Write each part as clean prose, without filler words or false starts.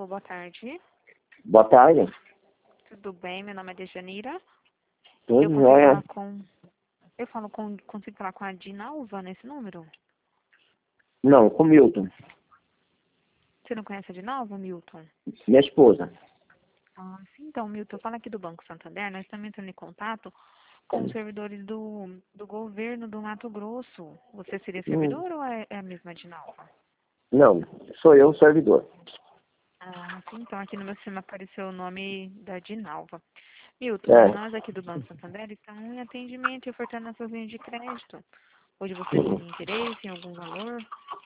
Alô, boa tarde. Boa tarde. Tudo bem? Meu nome é Dejanira. Tudo jóia? Consigo falar com a Dinalva nesse número? Não, com Milton, Você não conhece a Dinalva, Milton? minha esposa. Ah, sim, então, Milton, fala aqui do Banco Santander. Nós estamos entrando em contato com os servidores do governo do Mato Grosso. Você seria servidor ou é a mesma Dinalva? Não, sou eu, servidor. Ah, sim, então aqui no meu sistema apareceu o nome da Dinalva. Milton, É. nós aqui do Banco Santander estamos em atendimento e ofertando nossas linhas de crédito. Hoje você teria interesse em algum valor?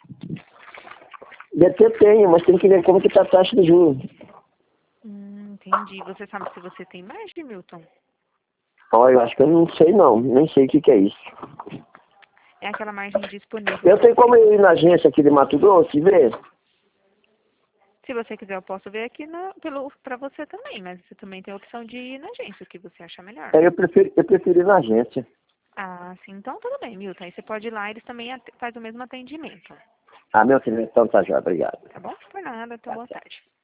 DT tenho, mas tem que ver como que tá a taxa de juros. Entendi. Você sabe se você tem margem, Milton? Olha, eu acho que eu não sei não, nem sei o que que é isso. É aquela margem disponível Eu para tenho como você. ir na agência aqui de Mato Grosso e ver? Se você quiser, eu posso ver aqui para você também, mas você também tem a opção de ir na agência, o que você acha melhor. Eu prefiro ir na agência. Ah, sim, então tudo bem, Milton. Aí você pode ir lá, eles também fazem o mesmo atendimento. Ah, meu filho, então tá já, obrigado. Tá bom? Por nada, então boa tarde.